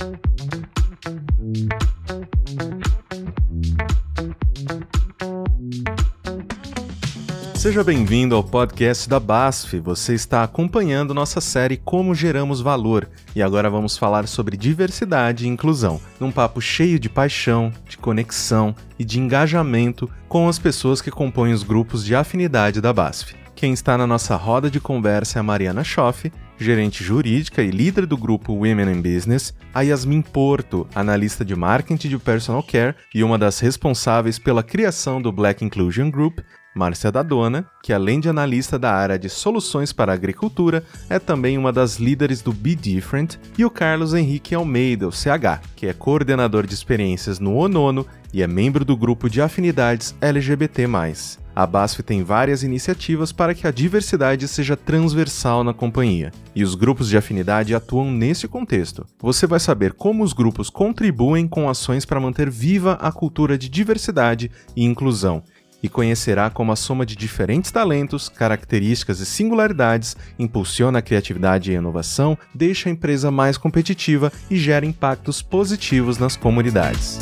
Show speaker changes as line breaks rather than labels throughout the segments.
Seja bem-vindo ao podcast da BASF. Você está acompanhando nossa série Como Geramos Valor e agora vamos falar sobre diversidade e inclusão, num papo cheio de paixão, de conexão e de engajamento com as pessoas que compõem os grupos de afinidade da BASF. Quem está na nossa roda de conversa é a Mariana Schoff, gerente jurídica e líder do grupo Women in Business, a Yasmin Porto, analista de marketing de Personal Care e uma das responsáveis pela criação do Black Inclusion Group, Márcia Dadona, que além de analista da área de soluções para a agricultura, é também uma das líderes do Be Different, e o Carlos Henrique Almeida, o CH, que é coordenador de experiências no ONONO e é membro do grupo de afinidades LGBT+. A BASF tem várias iniciativas para que a diversidade seja transversal na companhia, e os grupos de afinidade atuam nesse contexto. Você vai saber como os grupos contribuem com ações para manter viva a cultura de diversidade e inclusão, e conhecerá como a soma de diferentes talentos, características e singularidades impulsiona a criatividade e a inovação, deixa a empresa mais competitiva e gera impactos positivos nas comunidades.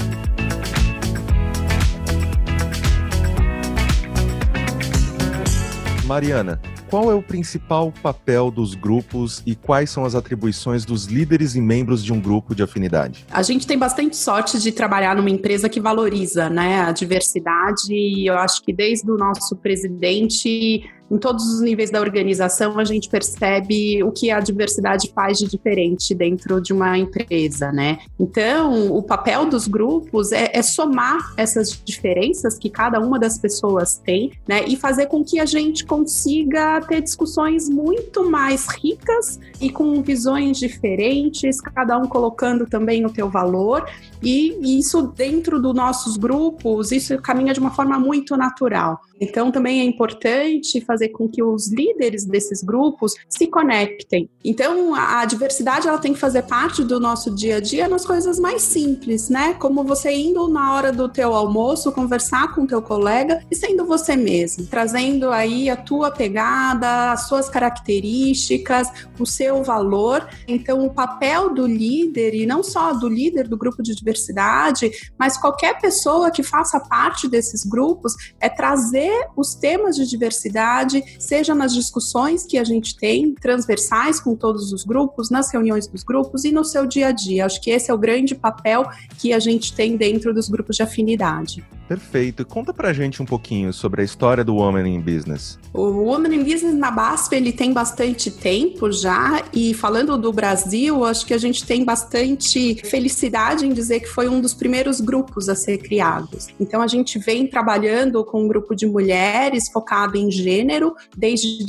Mariana, qual é o principal papel dos grupos e quais são as atribuições dos líderes e membros de um grupo de afinidade?
A gente tem bastante sorte de trabalhar numa empresa que valoriza, a diversidade, e eu acho que desde o nosso presidente, em todos os níveis da organização, a gente percebe o que a diversidade faz de diferente dentro de uma empresa, Então, o papel dos grupos é somar essas diferenças que cada uma das pessoas tem, e fazer com que a gente consiga ter discussões muito mais ricas e com visões diferentes, cada um colocando também o teu valor, e isso dentro dos nossos grupos, isso caminha de uma forma muito natural. Então, também é importante fazer com que os líderes desses grupos se conectem. Então, a diversidade ela tem que fazer parte do nosso dia a dia nas coisas mais simples, Como você indo na hora do teu almoço, conversar com o teu colega e sendo você mesmo, trazendo aí a tua pegada, as suas características, o seu valor. Então, o papel do líder, e não só do líder do grupo de diversidade, mas qualquer pessoa que faça parte desses grupos, é trazer os temas de diversidade, seja nas discussões que a gente tem, transversais com todos os grupos, nas reuniões dos grupos e no seu dia a dia. Acho que esse é o grande papel que a gente tem dentro dos grupos de afinidade.
Perfeito. Conta pra gente um pouquinho sobre a história do Women in Business.
O Women in Business na BASF, ele tem bastante tempo já, e falando do Brasil, acho que a gente tem bastante felicidade em dizer que foi um dos primeiros grupos a ser criados. Então, a gente vem trabalhando com um grupo de mulheres focado em gênero desde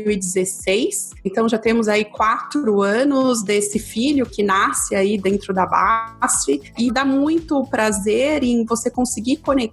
2016. Então, já temos aí 4 anos desse filho que nasce aí dentro da BASF, e dá muito prazer em você conseguir conectar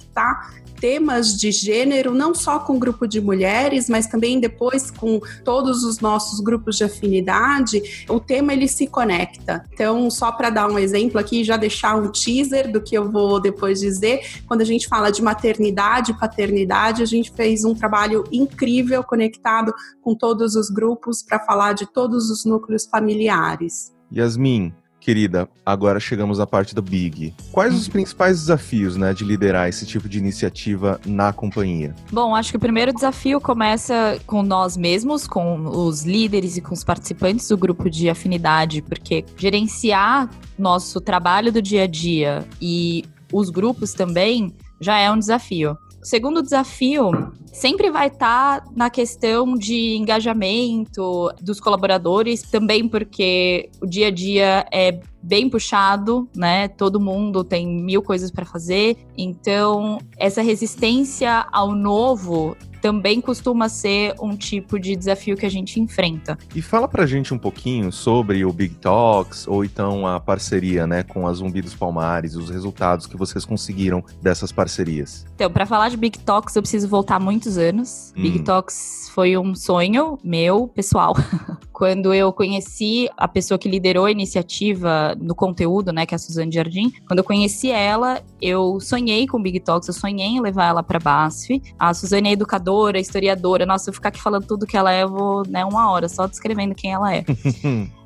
temas de gênero, não só com o grupo de mulheres, mas também depois com todos os nossos grupos de afinidade, o tema ele se conecta. Então, só para dar um exemplo aqui, já deixar um teaser do que eu vou depois dizer, quando a gente fala de maternidade e paternidade, a gente fez um trabalho incrível conectado com todos os grupos para falar de todos os núcleos familiares.
Yasmin, querida, agora chegamos à parte do Big. Quais os principais desafios, de liderar esse tipo de iniciativa na companhia?
Bom, acho que o primeiro desafio começa com nós mesmos, com os líderes e com os participantes do grupo de afinidade, porque gerenciar nosso trabalho do dia a dia e os grupos também já é um desafio. O segundo desafio sempre vai estar na questão de engajamento dos colaboradores, também porque o dia a dia é bem puxado, Todo mundo tem 1000 coisas para fazer, então essa resistência ao novo também costuma ser um tipo de desafio que a gente enfrenta.
E fala pra gente um pouquinho sobre o Big Talks, ou então a parceria, com a Zumbi dos Palmares, os resultados que vocês conseguiram dessas parcerias.
Então, pra falar de Big Talks, eu preciso voltar muitos anos. Big Talks foi um sonho meu, pessoal. Quando eu conheci a pessoa que liderou a iniciativa no conteúdo, que é a Suzane Jardim, quando eu conheci ela, eu sonhei com Big Talks, eu sonhei em levar ela pra BASF. A Suzane é historiadora. Nossa, se eu ficar aqui falando tudo que ela é, eu vou, 1 hora só descrevendo quem ela é.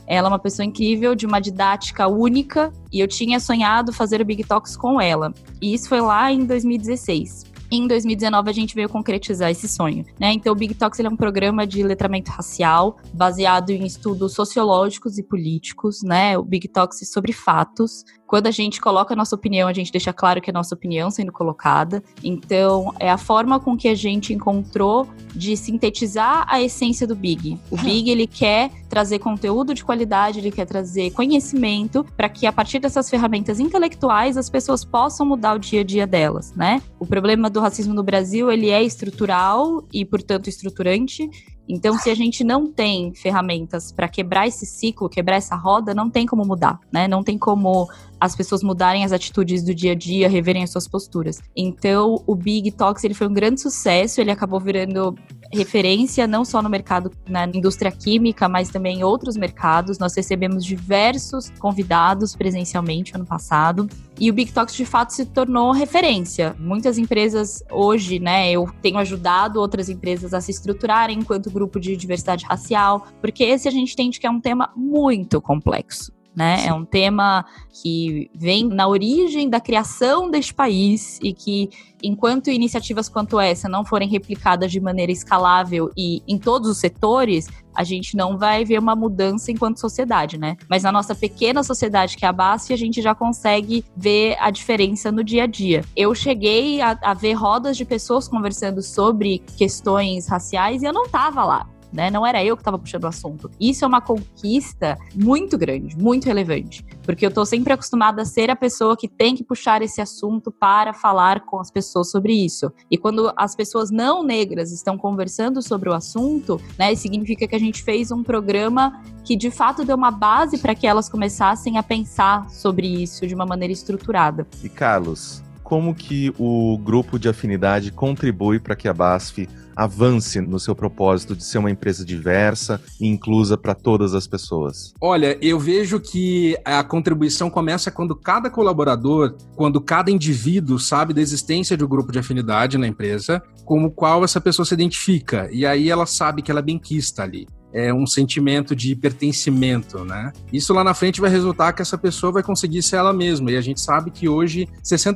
Ela é uma pessoa incrível, de uma didática única, e eu tinha sonhado fazer o Big Talks com ela. E isso foi lá em 2016. Em 2019, a gente veio concretizar esse sonho, né? Então, o Big Talks ele é um programa de letramento racial, baseado em estudos sociológicos e políticos, né? O Big Talks é sobre fatos. Quando a gente coloca a nossa opinião, a gente deixa claro que é a nossa opinião sendo colocada. Então, é a forma com que a gente encontrou de sintetizar a essência do Big. O Big, ele quer trazer conteúdo de qualidade, ele quer trazer conhecimento para que, a partir dessas ferramentas intelectuais, as pessoas possam mudar o dia a dia delas, né? O problema do racismo no Brasil, ele é estrutural e, portanto, estruturante. Então, se a gente não tem ferramentas para quebrar esse ciclo, quebrar essa roda, não tem como mudar, né? Não tem como as pessoas mudarem as atitudes do dia a dia, reverem as suas posturas. Então, o Big Talks, ele foi um grande sucesso, ele acabou virando referência não só no mercado, na indústria química, mas também em outros mercados. Nós recebemos diversos convidados presencialmente ano passado. E o Big Talks, de fato, se tornou referência. Muitas empresas hoje, né, eu tenho ajudado outras empresas a se estruturarem enquanto grupo de diversidade racial, porque esse a gente entende que é um tema muito complexo, né? Sim. É um tema que vem na origem da criação deste país e que, enquanto iniciativas quanto essa não forem replicadas de maneira escalável e em todos os setores, a gente não vai ver uma mudança enquanto sociedade, né? Mas na nossa pequena sociedade, que é a BASF, a gente já consegue ver a diferença no dia a dia. Eu cheguei a ver rodas de pessoas conversando sobre questões raciais e eu não estava lá. Né? Não era eu que estava puxando o assunto. Isso é uma conquista muito grande, muito relevante, porque eu estou sempre acostumada a ser a pessoa que tem que puxar esse assunto para falar com as pessoas sobre isso. E quando as pessoas não negras estão conversando sobre o assunto, né, significa que a gente fez um programa que de fato deu uma base para que elas começassem a pensar sobre isso de uma maneira estruturada.
E Carlos, como que o grupo de afinidade contribui para que a BASF avance no seu propósito de ser uma empresa diversa e inclusa para todas as pessoas?
Olha, eu vejo que a contribuição começa quando cada colaborador, quando cada indivíduo sabe da existência de um grupo de afinidade na empresa, como qual essa pessoa se identifica, e aí ela sabe que ela é benquista ali. É um sentimento de pertencimento, né? Isso lá na frente vai resultar que essa pessoa vai conseguir ser ela mesma. E a gente sabe que hoje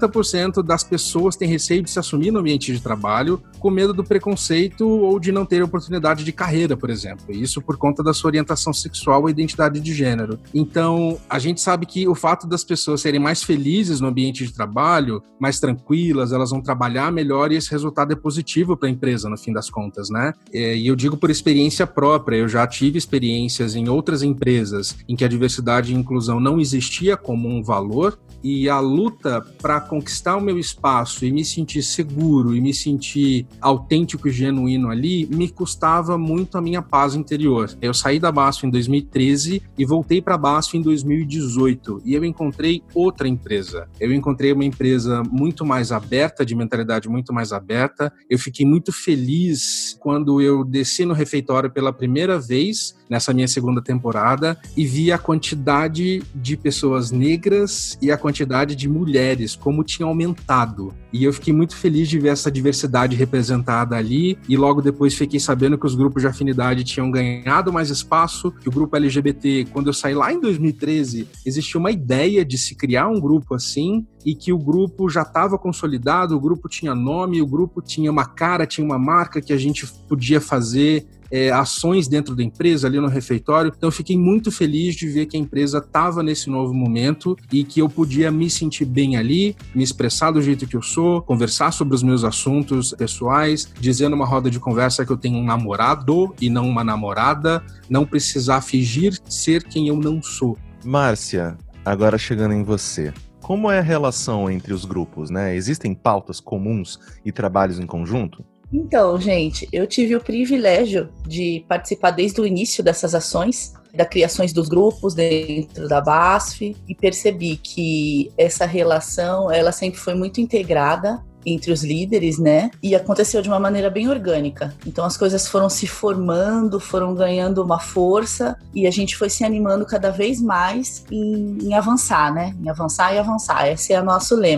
60% das pessoas têm receio de se assumir no ambiente de trabalho com medo do preconceito ou de não ter oportunidade de carreira, por exemplo. Isso por conta da sua orientação sexual ou identidade de gênero. Então, a gente sabe que o fato das pessoas serem mais felizes no ambiente de trabalho, mais tranquilas, elas vão trabalhar melhor e esse resultado é positivo para a empresa, no fim das contas, né? E eu digo por experiência própria. Eu já tive experiências em outras empresas em que a diversidade e inclusão não existia como um valor, e a luta para conquistar o meu espaço e me sentir seguro e me sentir autêntico e genuíno ali me custava muito a minha paz interior. Eu saí da BASF em 2013 e voltei para a BASF em 2018 e eu encontrei outra empresa. Eu encontrei uma empresa muito mais aberta, de mentalidade muito mais aberta. Eu fiquei muito feliz quando eu desci no refeitório pela primeira vez nessa minha segunda temporada e vi a quantidade de pessoas negras e a quantidade de mulheres, como tinha aumentado. E eu fiquei muito feliz de ver essa diversidade representada ali, e logo depois fiquei sabendo que os grupos de afinidade tinham ganhado mais espaço, que o grupo LGBT, quando eu saí lá em 2013, existia uma ideia de se criar um grupo assim, e que o grupo já estava consolidado, o grupo tinha nome, o grupo tinha uma cara, tinha uma marca que a gente podia fazer ações dentro da empresa, ali no refeitório. Então eu fiquei muito feliz de ver que a empresa estava nesse novo momento e que eu podia me sentir bem ali, me expressar do jeito que eu sou, conversar sobre os meus assuntos pessoais, dizer numa roda de conversa que eu tenho um namorado e não uma namorada, não precisar fingir ser quem eu não sou.
Márcia, agora chegando em você. Como é a relação entre os grupos, né? Existem pautas comuns e trabalhos em conjunto?
Então, gente, eu tive o privilégio de participar desde o início dessas ações, das criações dos grupos dentro da BASF, e percebi que essa relação, ela sempre foi muito integrada entre os líderes, né? E aconteceu de uma maneira bem orgânica. Então as coisas foram se formando, foram ganhando uma força e a gente foi se animando cada vez mais em avançar, né? Em avançar e avançar. Esse é o nosso lema.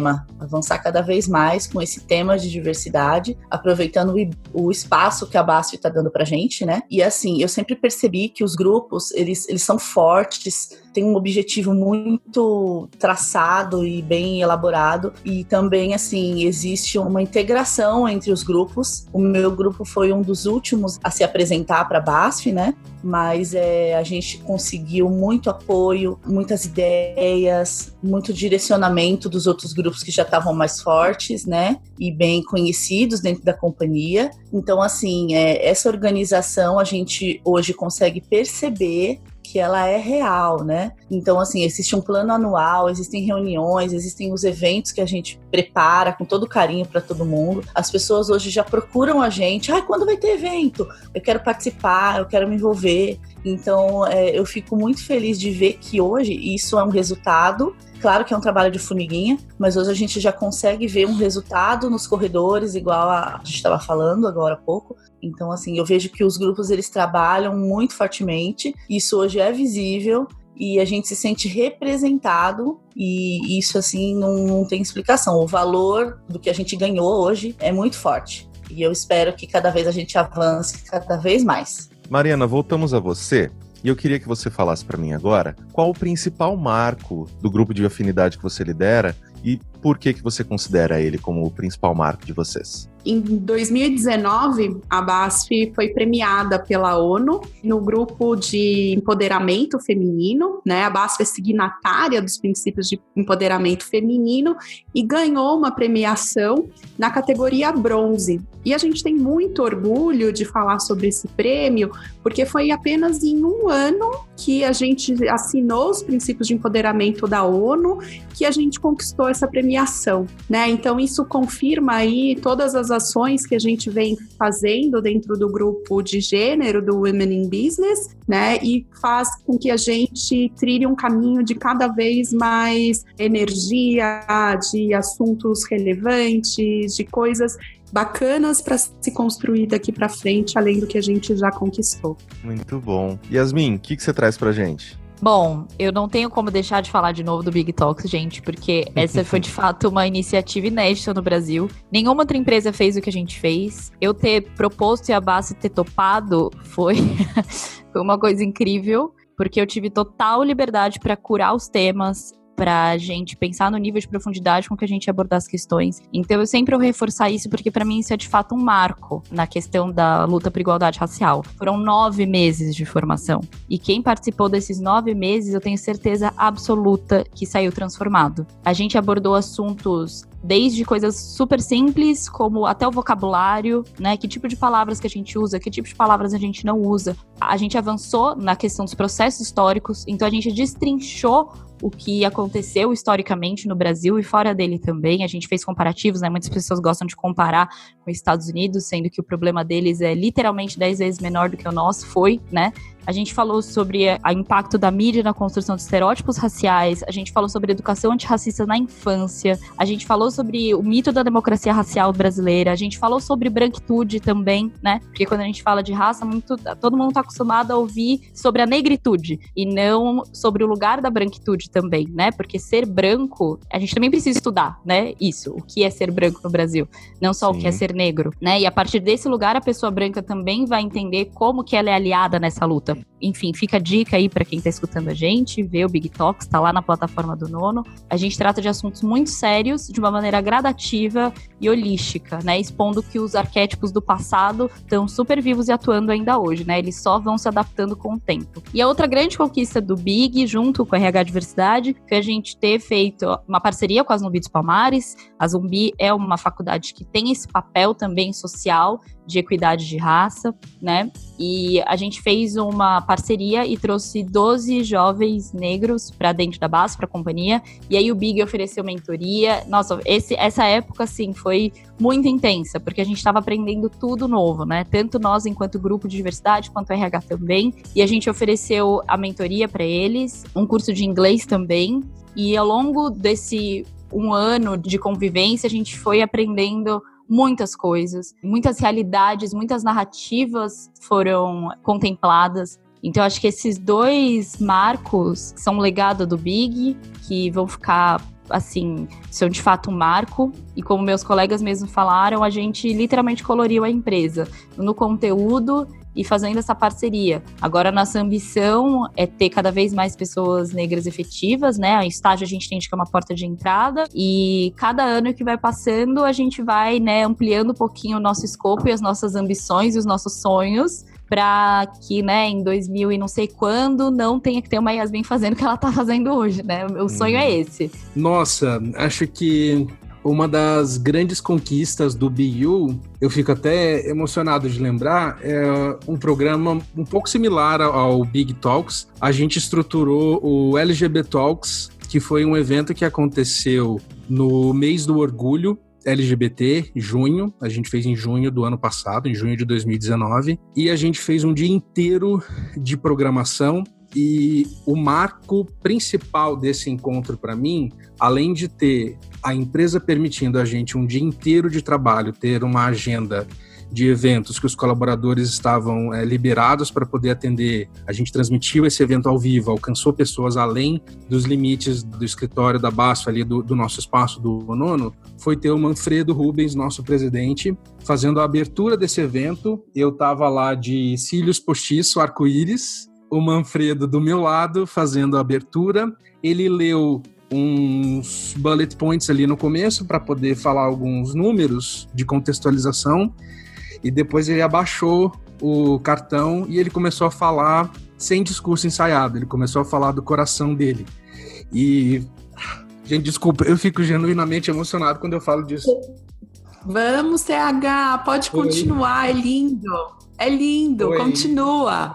avançar cada vez mais com esse tema de diversidade, aproveitando o espaço que a BASF está dando pra gente, né? E assim, eu sempre percebi que os grupos, eles são fortes, têm um objetivo muito traçado e bem elaborado, e também, assim, existe uma integração entre os grupos. O meu grupo foi um dos últimos a se apresentar para a BASF, né? Mas a gente conseguiu muito apoio, muitas ideias, muito direcionamento dos outros grupos que já estavam mais fortes, né? E bem conhecidos dentro da companhia. Então, assim, essa organização a gente hoje consegue perceber que ela é real, né? Então, assim, existe um plano anual, existem reuniões, existem os eventos que a gente prepara com todo carinho para todo mundo. As pessoas hoje já procuram a gente. Quando vai ter evento? Eu quero participar, eu quero me envolver. Então, eu fico muito feliz de ver que hoje isso é um resultado. Claro que é um trabalho de formiguinha, mas hoje a gente já consegue ver um resultado nos corredores, igual a gente estava falando agora há pouco. Então, assim, eu vejo que os grupos, eles trabalham muito fortemente, isso hoje é visível e a gente se sente representado, e isso, assim, não tem explicação. O valor do que a gente ganhou hoje é muito forte e eu espero que cada vez a gente avance cada vez mais.
Mariana, voltamos a você. E eu queria que você falasse para mim agora qual o principal marco do grupo de afinidade que você lidera e por que você considera ele como o principal marco de vocês.
Em 2019, a BASF foi premiada pela ONU no grupo de empoderamento feminino, né? A BASF é signatária dos princípios de empoderamento feminino e ganhou uma premiação na categoria bronze. E a gente tem muito orgulho de falar sobre esse prêmio, porque foi apenas em um ano que a gente assinou os princípios de empoderamento da ONU que a gente conquistou essa premiação, né? Então isso confirma aí todas as ações que a gente vem fazendo dentro do grupo de gênero do Women in Business, né? E faz com que a gente trilhe um caminho de cada vez mais energia, de assuntos relevantes, de coisas bacanas para se construir daqui para frente, além do que a gente já conquistou.
Muito bom. Yasmin, o que você traz pra gente?
Bom, eu não tenho como deixar de falar de novo do Big Talks, gente, porque essa foi de fato uma iniciativa inédita no Brasil. Nenhuma outra empresa fez o que a gente fez. Eu ter proposto e a BASF ter topado foi uma coisa incrível, porque eu tive total liberdade para curar os temas, pra gente pensar no nível de profundidade com que a gente abordar as questões. Então eu sempre vou reforçar isso, porque pra mim isso é de fato um marco na questão da luta por igualdade racial. Foram 9 meses de formação. E quem participou desses 9 meses, eu tenho certeza absoluta que saiu transformado. A gente abordou assuntos desde coisas super simples, como até o vocabulário, né? Que tipo de palavras que a gente usa, que tipo de palavras a gente não usa. A gente avançou na questão dos processos históricos, então a gente destrinchou o que aconteceu historicamente no Brasil e fora dele também. A gente fez comparativos, né? Muitas pessoas gostam de comparar com os Estados Unidos, sendo que o problema deles é literalmente 10 vezes menor do que o nosso foi, né? A gente falou sobre o impacto da mídia na construção de estereótipos raciais, a gente falou sobre educação antirracista na infância, a gente falou sobre o mito da democracia racial brasileira, a gente falou sobre branquitude também, né? Porque quando a gente fala de raça, todo mundo está acostumado a ouvir sobre a negritude e não sobre o lugar da branquitude também, né? Porque ser branco, a gente também precisa estudar, né? Isso, o que é ser branco no Brasil, não só o que é ser negro, né? E a partir desse lugar, a pessoa branca também vai entender como que ela é aliada nessa luta. Enfim, fica a dica aí para quem tá escutando a gente, vê o Big Talks, tá lá na plataforma do Nono. A gente trata de assuntos muito sérios, de uma maneira gradativa e holística, né? Expondo que os arquétipos do passado estão super vivos e atuando ainda hoje, né? Eles só vão se adaptando com o tempo. E a outra grande conquista do Big, junto com a RH Diversidade, foi a gente ter feito uma parceria com a Zumbi dos Palmares. A Zumbi é uma faculdade que tem esse papel também social de equidade de raça, né? E a gente fez uma parceria e trouxe 12 jovens negros para dentro da BASF, para a companhia, e aí o Big ofereceu mentoria. Nossa, essa época, assim, foi muito intensa, porque a gente estava aprendendo tudo novo, né? Tanto nós, enquanto grupo de diversidade, quanto o RH também, e a gente ofereceu a mentoria para eles, um curso de inglês também, e ao longo desse um ano de convivência, a gente foi aprendendo muitas coisas, muitas realidades, muitas narrativas foram contempladas. Então, acho que esses 2 marcos são um legado do Big, que vão ficar, assim, são de fato um marco. E como meus colegas mesmo falaram, a gente literalmente coloriu a empresa no conteúdo e fazendo essa parceria. Agora, nossa ambição é ter cada vez mais pessoas negras efetivas, né? A estágio a gente entende que é uma porta de entrada, e cada ano que vai passando, a gente vai, né, ampliando um pouquinho o nosso escopo e as nossas ambições e os nossos sonhos, para que, né, em 2000 e não sei quando, não tenha que ter uma Yasmin fazendo o que ela tá fazendo hoje, né? O sonho é esse.
Nossa, acho que uma das grandes conquistas do BU, eu fico até emocionado de lembrar, é um programa um pouco similar ao Big Talks. A gente estruturou o LGBT Talks, que foi um evento que aconteceu no mês do orgulho LGBT, junho. A gente fez em junho do ano passado, em junho de 2019. E a gente fez um dia inteiro de programação. E o marco principal desse encontro para mim, além de ter a empresa permitindo a gente um dia inteiro de trabalho, ter uma agenda de eventos que os colaboradores estavam liberados para poder atender, a gente transmitiu esse evento ao vivo, alcançou pessoas além dos limites do escritório da BASF, ali do nosso espaço do Nono, foi ter o Manfredo Rubens, nosso presidente, fazendo a abertura desse evento. Eu estava lá de cílios postiço, arco-íris, o Manfredo do meu lado fazendo a abertura. Ele leu uns bullet points ali no começo para poder falar alguns números de contextualização, e depois ele abaixou o cartão e ele começou a falar sem discurso ensaiado, ele começou a falar do coração dele. E, gente, desculpa, eu fico genuinamente emocionado quando eu falo disso.
Vamos, CH, pode continuar, é lindo. É lindo, continua.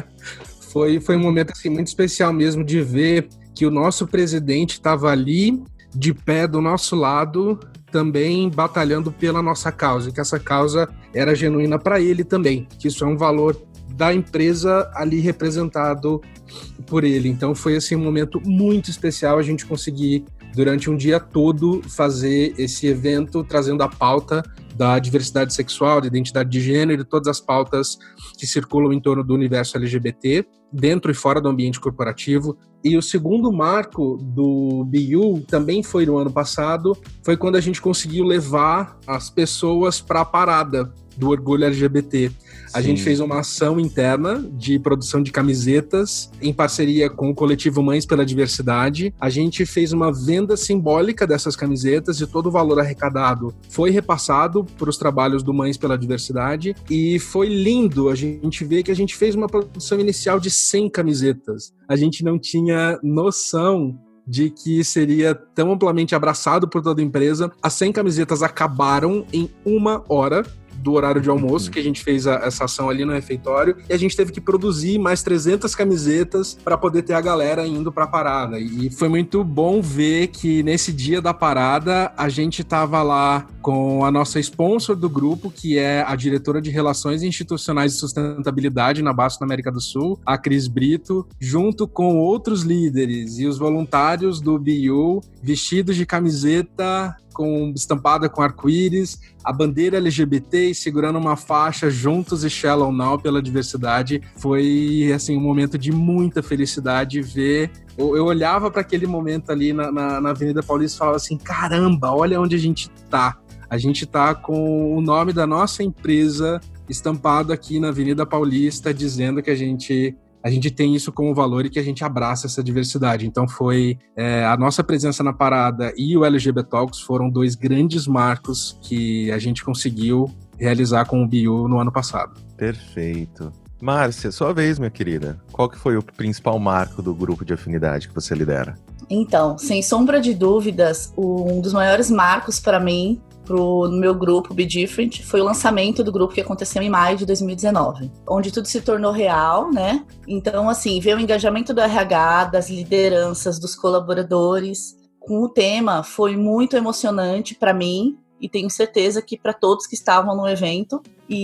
Foi um momento assim, muito especial mesmo de ver que o nosso presidente estava ali, de pé do nosso lado, também batalhando pela nossa causa, e que essa causa era genuína para ele também, que isso é um valor da empresa ali representado por ele. Então foi assim, um momento muito especial a gente conseguir, durante um dia todo, fazer esse evento, trazendo a pauta da diversidade sexual, da identidade de gênero e todas as pautas que circulam em torno do universo LGBT, dentro e fora do ambiente corporativo. E o segundo marco do BU também foi no ano passado, foi quando a gente conseguiu levar as pessoas para a parada do orgulho LGBT. A gente fez uma ação interna de produção de camisetas em parceria com o coletivo Mães pela Diversidade. A gente fez uma venda simbólica dessas camisetas e todo o valor arrecadado foi repassado para os trabalhos do Mães pela Diversidade, e foi lindo a gente ver que a gente fez uma produção inicial de 100 camisetas. A gente não tinha noção de que seria tão amplamente abraçado por toda a empresa. As 100 camisetas acabaram em 1 hora do horário de almoço, que a gente fez essa ação ali no refeitório, e a gente teve que produzir mais 300 camisetas para poder ter a galera indo para a parada. E foi muito bom ver que nesse dia da parada a gente tava lá com a nossa sponsor do grupo, que é a diretora de Relações Institucionais e Sustentabilidade na BASF na América do Sul, a Cris Brito, junto com outros líderes e os voluntários do BU, vestidos de camiseta estampada com arco-íris, a bandeira LGBT, e segurando uma faixa juntos e Shallow Now pela diversidade. Foi assim, um momento de muita felicidade ver. Eu olhava para aquele momento ali na Avenida Paulista e falava assim, caramba, olha onde a gente tá. A gente tá com o nome da nossa empresa estampado aqui na Avenida Paulista, dizendo que a gente tem isso como valor e que a gente abraça essa diversidade. Então foi a nossa presença na parada e o LGBT Talks foram 2 grandes marcos que a gente conseguiu realizar com o BU no ano passado.
Perfeito. Márcia, sua vez, minha querida. Qual que foi o principal marco do grupo de afinidade que você lidera?
Então, sem sombra de dúvidas, um dos maiores marcos para mim, no meu grupo Be Different, foi o lançamento do grupo que aconteceu em maio de 2019, onde tudo se tornou real, né? Então, assim, ver o engajamento do RH, das lideranças, dos colaboradores com o tema foi muito emocionante para mim, e tenho certeza que para todos que estavam no evento.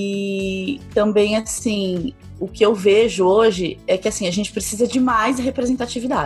E também, assim, o que eu vejo hoje é que, assim, a gente precisa de mais representatividade.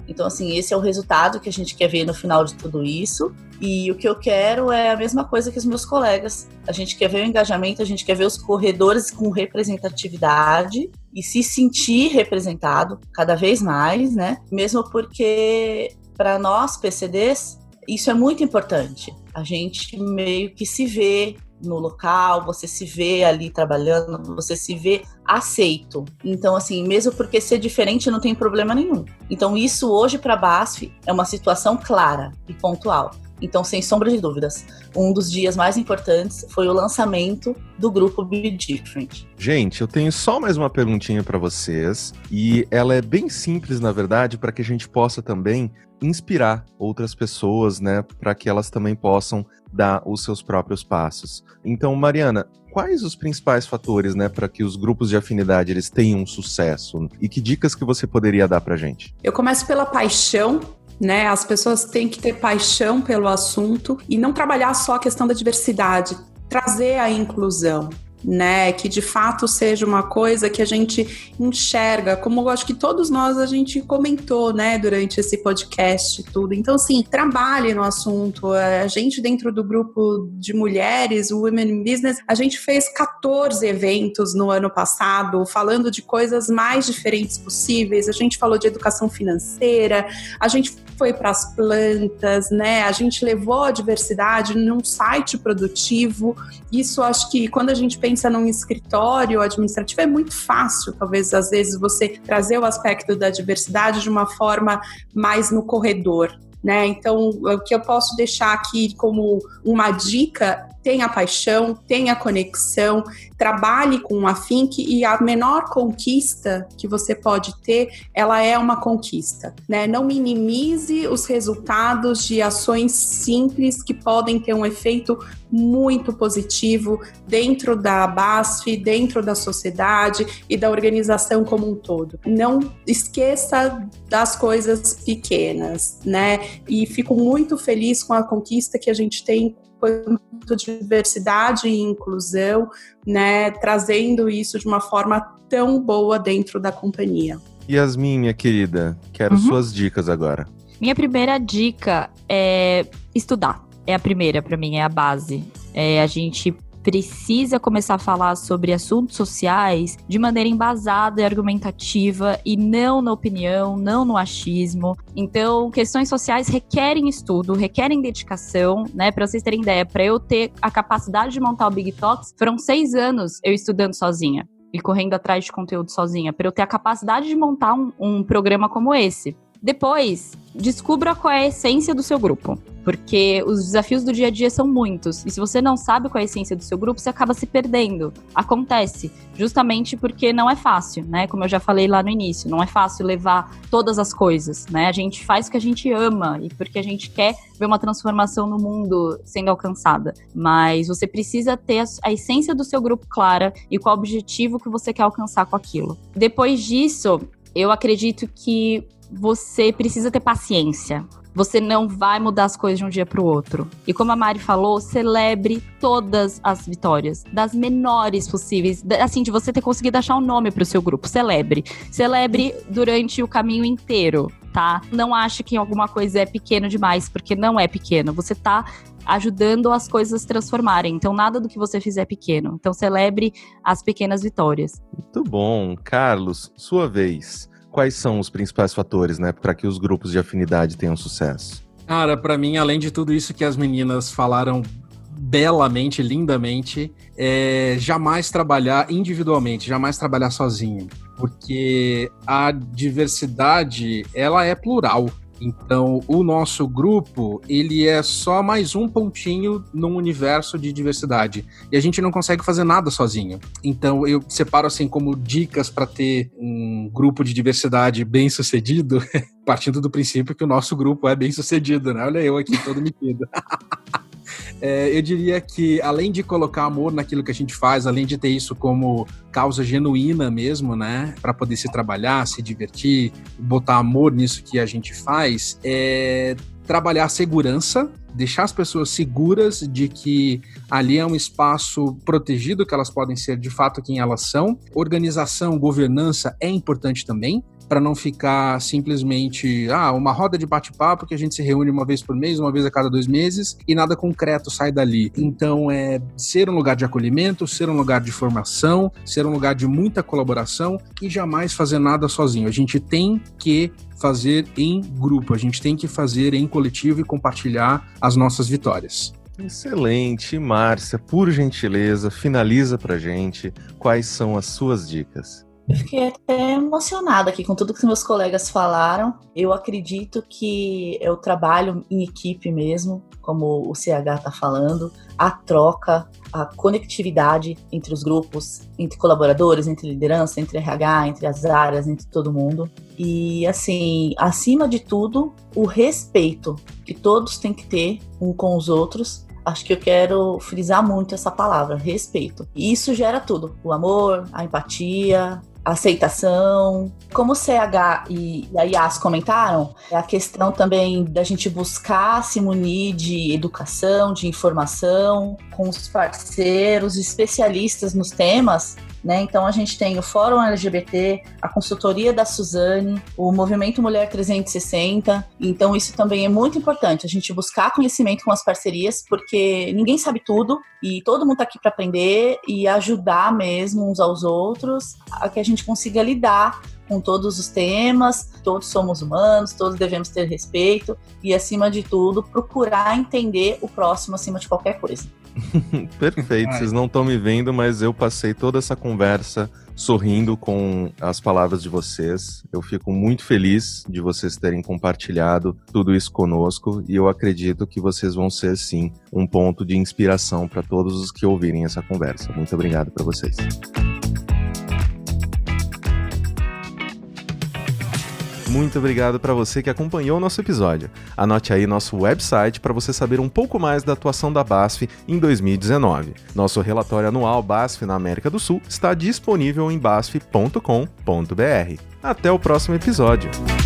Então, assim, esse é o resultado que a gente quer ver no final de tudo isso. E o que eu quero é a mesma coisa que os meus colegas. A gente quer ver o engajamento, a gente quer ver os corredores com representatividade e se sentir representado cada vez mais, né? Mesmo porque, para nós, PCDs, isso é muito importante. A gente meio que se vê no local, você se vê ali trabalhando, você se vê aceito. Então, assim, mesmo porque ser diferente não tem problema nenhum. Então, isso hoje para a BASF é uma situação clara e pontual. Então, sem sombra de dúvidas, um dos dias mais importantes foi o lançamento do grupo Be Different.
Gente, eu tenho só mais uma perguntinha para vocês, e ela é bem simples, na verdade, para que a gente possa também inspirar outras pessoas, né, para que elas também possam dar os seus próprios passos. Então, Mariana, quais os principais fatores, né, para que os grupos de afinidade eles tenham sucesso? E que dicas que você poderia dar para a gente?
Eu começo pela paixão, né? As pessoas têm que ter paixão pelo assunto e não trabalhar só a questão da diversidade, trazer a inclusão, né? Que de fato seja uma coisa que a gente enxerga, como eu acho que todos nós a gente comentou, né, durante esse podcast e tudo. Então, assim, trabalhe no assunto. A gente dentro do grupo de mulheres, o Women in Business, a gente fez 14 eventos no ano passado, falando de coisas mais diferentes possíveis. A gente falou de educação financeira, a gente foi para as plantas, né? A gente levou a diversidade num site produtivo. Isso acho que quando a gente pensa num escritório administrativo é muito fácil, talvez às vezes você trazer o aspecto da diversidade de uma forma mais no corredor, né? Então, o que eu posso deixar aqui como uma dica: tenha paixão, tenha conexão, trabalhe com um afinque, e a menor conquista que você pode ter, ela é uma conquista, né? Não minimize os resultados de ações simples que podem ter um efeito muito positivo dentro da BASF, dentro da sociedade e da organização como um todo. Não esqueça das coisas pequenas, né? E fico muito feliz com a conquista que a gente tem quanto diversidade e inclusão, né, trazendo isso de uma forma tão boa dentro da companhia.
Yasmin, minha querida, quero suas dicas agora.
Minha primeira dica é estudar. É a primeira, para mim, é a base. A gente precisa começar a falar sobre assuntos sociais de maneira embasada e argumentativa e não na opinião, não no achismo. Então, questões sociais requerem estudo, requerem dedicação, né? Para vocês terem ideia, para eu ter a capacidade de montar o Big Talks, foram 6 anos eu estudando sozinha e correndo atrás de conteúdo sozinha, para eu ter a capacidade de montar um programa como esse. Depois, descubra qual é a essência do seu grupo, porque os desafios do dia a dia são muitos, e se você não sabe qual é a essência do seu grupo, você acaba se perdendo. Acontece, justamente porque não é fácil, né? Como eu já falei lá no início, não é fácil levar todas as coisas, né? A gente faz o que a gente ama e porque a gente quer ver uma transformação no mundo sendo alcançada, mas você precisa ter a essência do seu grupo clara e qual o objetivo que você quer alcançar com aquilo. Depois disso, eu acredito que você precisa ter paciência. Você não vai mudar as coisas de um dia para o outro. E como a Mari falou, celebre todas as vitórias, das menores possíveis. Assim, de você ter conseguido achar um nome para o seu grupo. Celebre. Celebre durante o caminho inteiro, tá? Não ache que alguma coisa é pequeno demais, porque não é pequeno. Você tá ajudando as coisas a se transformarem. Então, nada do que você fizer é pequeno. Então, celebre as pequenas vitórias.
Muito bom. Carlos, sua vez. Quais são os principais fatores, né, para que os grupos de afinidade tenham sucesso?
Cara, para mim, além de tudo isso que as meninas falaram belamente, lindamente, jamais trabalhar individualmente, jamais trabalhar sozinho, porque a diversidade, ela é plural. Então, o nosso grupo, ele é só mais um pontinho num universo de diversidade. E a gente não consegue fazer nada sozinho. Então, eu separo assim como dicas para ter um grupo de diversidade bem sucedido, partindo do princípio que o nosso grupo é bem sucedido, né? Olha eu aqui todo metido. Eu diria que, além de colocar amor naquilo que a gente faz, além de ter isso como causa genuína mesmo, né, para poder se trabalhar, se divertir, botar amor nisso que a gente faz, trabalhar a segurança, deixar as pessoas seguras de que ali é um espaço protegido, que elas podem ser de fato quem elas são. Organização, governança é importante também, para não ficar simplesmente uma roda de bate-papo que a gente se reúne uma vez por mês, uma vez a cada 2 meses e nada concreto sai dali. Então é ser um lugar de acolhimento, ser um lugar de formação, ser um lugar de muita colaboração e jamais fazer nada sozinho. A gente tem que fazer em grupo, a gente tem que fazer em coletivo e compartilhar as nossas vitórias.
Excelente. Márcia, por gentileza, finaliza pra gente quais são as suas dicas.
Eu fiquei até emocionada aqui com tudo que meus colegas falaram. Eu acredito que é o trabalho em equipe mesmo, como o CH está falando, a troca, a conectividade entre os grupos, entre colaboradores, entre liderança, entre RH, entre as áreas, entre todo mundo. E, assim, acima de tudo, o respeito que todos têm que ter um com os outros. Acho que eu quero frisar muito essa palavra, respeito. E isso gera tudo, o amor, a empatia, a aceitação. Como o CH e a Yas comentaram, é a questão também da gente buscar se munir de educação, de informação, com os parceiros, especialistas nos temas, né? Então a gente tem o Fórum LGBT, a consultoria da Suzane, o Movimento Mulher 360. Então isso também é muito importante, a gente buscar conhecimento com as parcerias, porque ninguém sabe tudo e todo mundo está aqui para aprender e ajudar mesmo uns aos outros a que a gente consiga lidar com todos os temas. Todos somos humanos, todos devemos ter respeito e, acima de tudo, procurar entender o próximo acima de qualquer coisa.
Perfeito, vocês não estão me vendo, mas eu passei toda essa conversa sorrindo com as palavras de vocês. Eu fico muito feliz de vocês terem compartilhado tudo isso conosco e eu acredito que vocês vão ser, sim, um ponto de inspiração para todos os que ouvirem essa conversa. Muito obrigado para vocês. Muito obrigado para você que acompanhou o nosso episódio. Anote aí nosso website para você saber um pouco mais da atuação da BASF em 2019. Nosso relatório anual BASF na América do Sul está disponível em basf.com.br. Até o próximo episódio.